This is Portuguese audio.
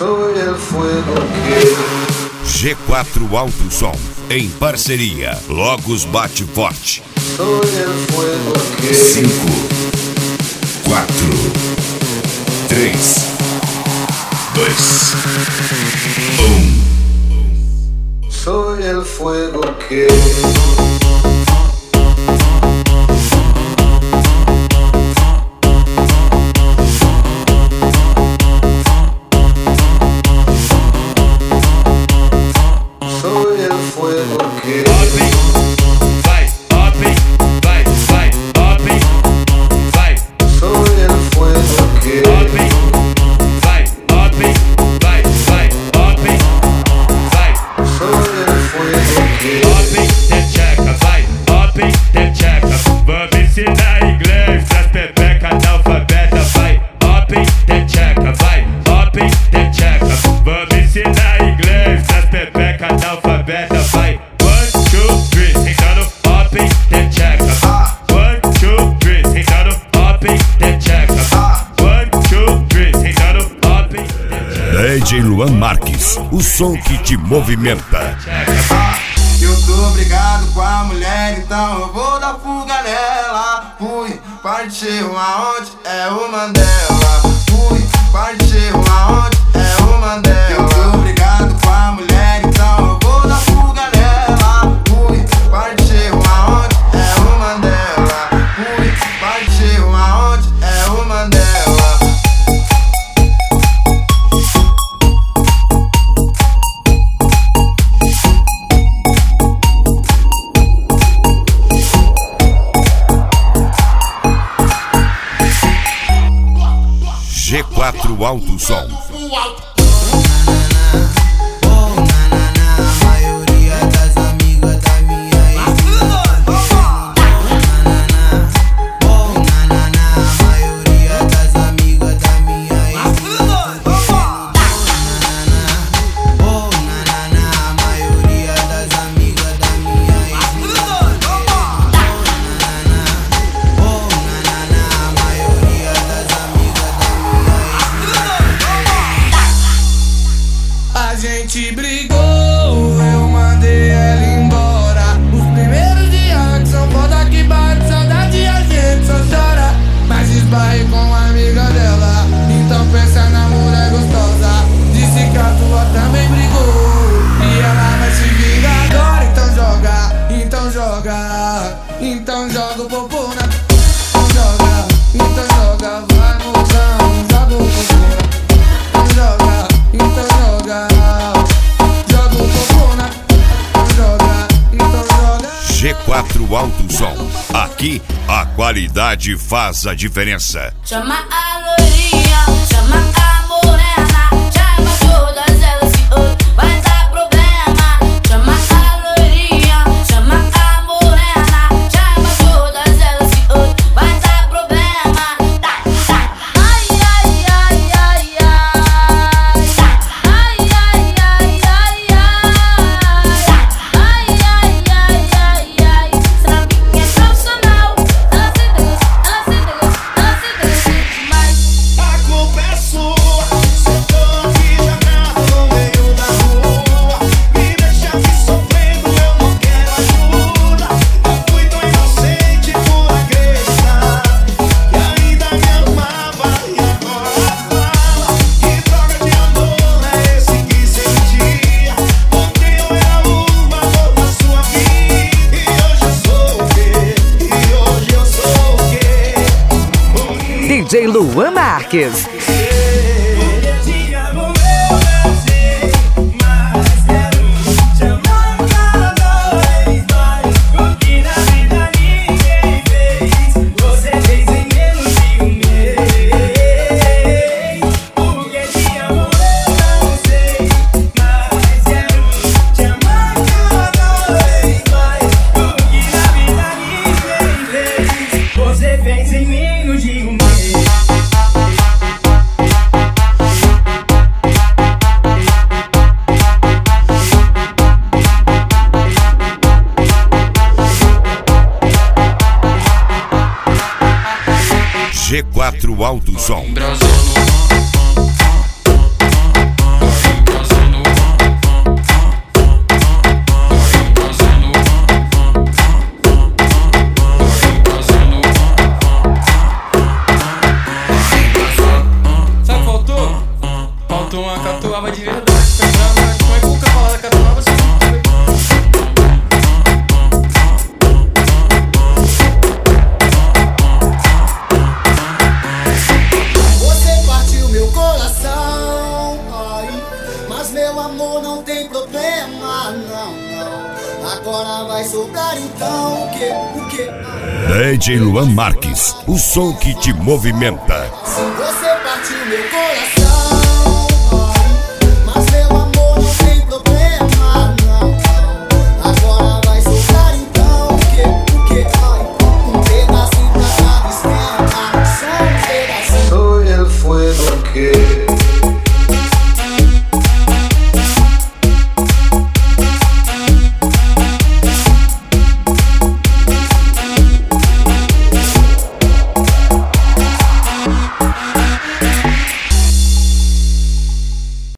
Soy el fuego que... G4 Alto Som, em parceria, Logos Bate Forte. Soy el fuego que... 5, 4, 3, 2, 1. Soy el fuego que... DJ Luan Marques, o som que te movimenta. Eu tô brigado com a mulher, então eu vou dar fuga nela. Fui, partiu aonde é o Mandela. Fui, partiu aonde é o Mandela. Eu tô brigado com a mulher, então eu vou dar fuga nela. Fui, partiu aonde é o Mandela. Fui, partiu aonde é o Mandela. G4 Alto Som. A gente brigou, eu mandei ela embora. Os primeiros dias são foda que bate saudade, a gente só chora. Mas esbarrei com uma amiga dela, então pensa na mulher gostosa. Disse que a tua também brigou e ela vai se vingar agora. Então joga, então joga, então joga o popô na... Então joga, vai mozão, joga o popô na... Então joga, então joga. G4 Alto Som. Aqui a qualidade faz a diferença. Chama a loirinha, chama a morena, chama todas elas que hoje vai dar problema. Chama a loirinha, chama a morena, chama todas elas que hoje vai dar problema. Ai, ai, ai, ai, ai. Ai, ai, ai, ai, ai. Ai, ai, ai, ai, ai. Essa minha é profissional. Ela se demais. A culpa é sua, cê tô aqui jogado no meio da rua. Me deixa aqui sofrendo, eu não quero ajuda. Eu fui tão inocente por acreditar que ainda me amava e agora fala. Que droga de amor é esse que sentia? Ontem eu era uma amor da sua vida e hoje eu sou o quê? E hoje eu sou o quê? DJ Luan Marques. Você fez em menos de um mês. Tu uma catuaba de verdade. Como é que o cavalo da catuaba você não sabe? Você partiu meu coração, ai, mas meu amor não tem problema, não, não. Agora vai sobrar então o quê? DJ Luan Marques, o som que te movimenta. Você partiu meu coração.